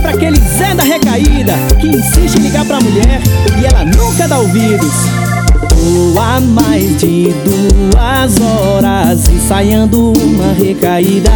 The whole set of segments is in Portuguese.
pra aquele Zé da recaída que insiste em ligar pra mulher e ela nunca dá ouvidos. Tô há mais de 2 horas ensaiando uma recaída.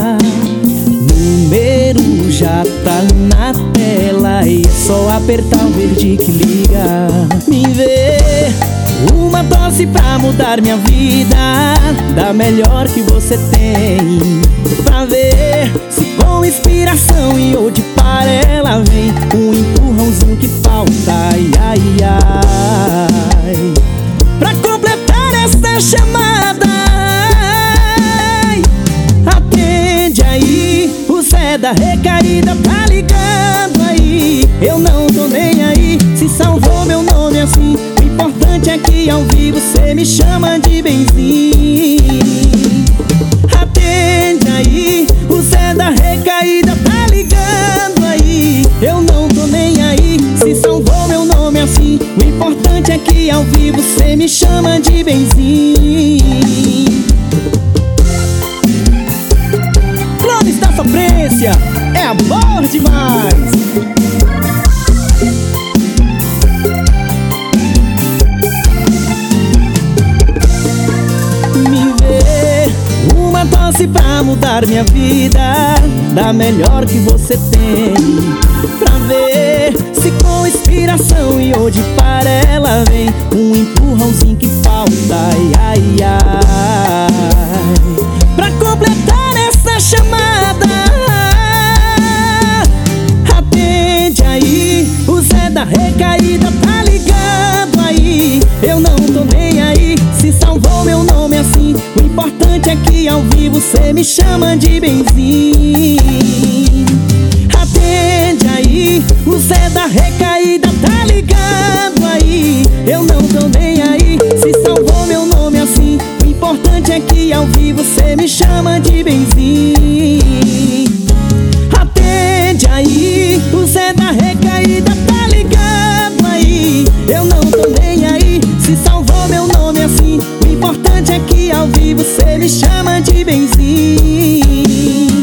Número já tá na tela e é só apertar o verde que liga. Me vê, uma dose pra mudar minha vida, da melhor que você tem. Pra ver se com inspiração e ou de par ela vem, um empurrãozinho que falta, ai, ai, ai. Pra completar essa chamada, ai, atende aí, o Zé da recaída tá ligando aí. Eu não tô nem aí se salvou meu nome assim, o importante é que ao vivo cê me chama de benzinho. Atende aí, o Zé da recaída tá ligando aí. Eu não tô nem aí se salvou meu nome assim, o importante é que ao vivo cê me chama de benzinho. Clones da Sofrência, é amor demais. Dose pra mudar minha vida, da melhor que você tem. Pra ver se com inspiração e ou de par ela vem, um empurrãozinho que falta, ai, ai, ai. Pra completar essa chamada, atende aí, o Zé da recaída tá ligado aí. Eu não tô nem aí se salvou meu nome assim, o importante é que ao vivo cê me chama de benzinho. Atende aí, o Zé da recaída tá ligado aí. Eu não tô nem aí se salvou meu nome assim, o importante é que ao vivo cê me chama de benzinho. Atende aí, o Zé da recaída tá ligado aí. Eu não tô nem aí se salvou meu nome assim, o importante é que ao vivo cê me chama de benzinho.